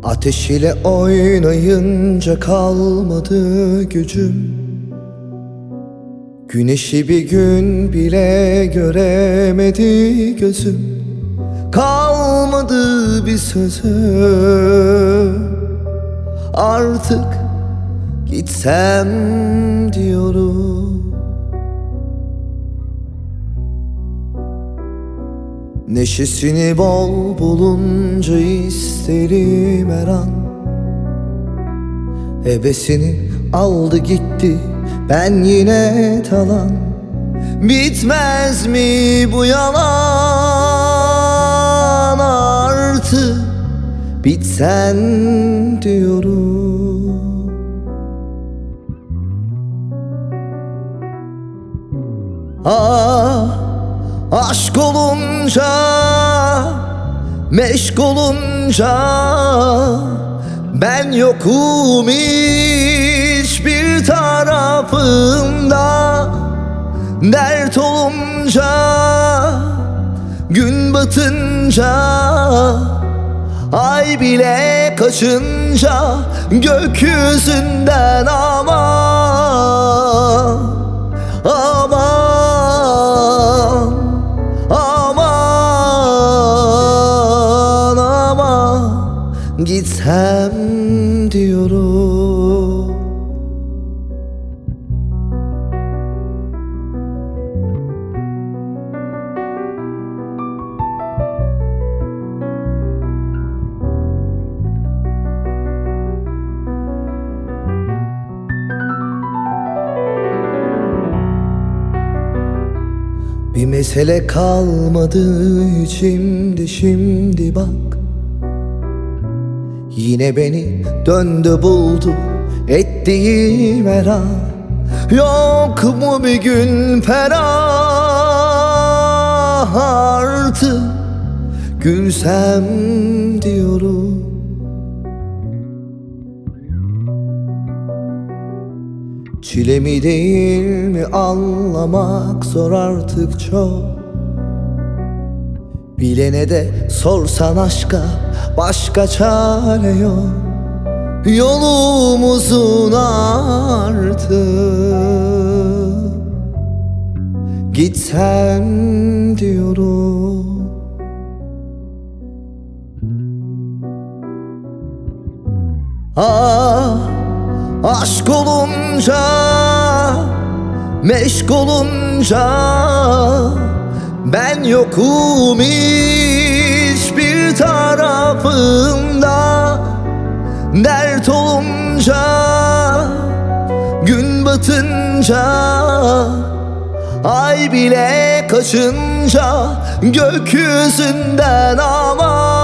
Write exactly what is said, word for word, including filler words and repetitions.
Ateş ile oynayınca kalmadı gücüm. Güneşi bir gün bile göremedi gözüm. Kalmadı bir sözü, artık gitsem diyorum. Neşesini bol bulunca isterim her an. Hevesini aldı gitti, ben yine talan. Bitmez mi bu yalan, artık bitsen diyorum. Ah, aşk olunca, meşk olunca ben yokum hiçbir tarafında. Dert olunca, gün batınca, ay bile kaçınca gökyüzünden aman, aman, aman, aman gitsem diyorum. Bir mesele kalmadı içimde şimdi bak. Yine beni döndü buldu ettiğim her an. Yok mu bir gün ferah, artık gülsem diyorum. Çilemi değil mi anlamak zor artık çok. Bilene de sorsan aşka başka çare yok. Yolumuzun artık gitsem diyorum. Ah, aşk olunca, meşk olunca ben yokum hiçbir tarafında. Dert olunca, gün batınca, ay bile kaçınca gökyüzünden aman,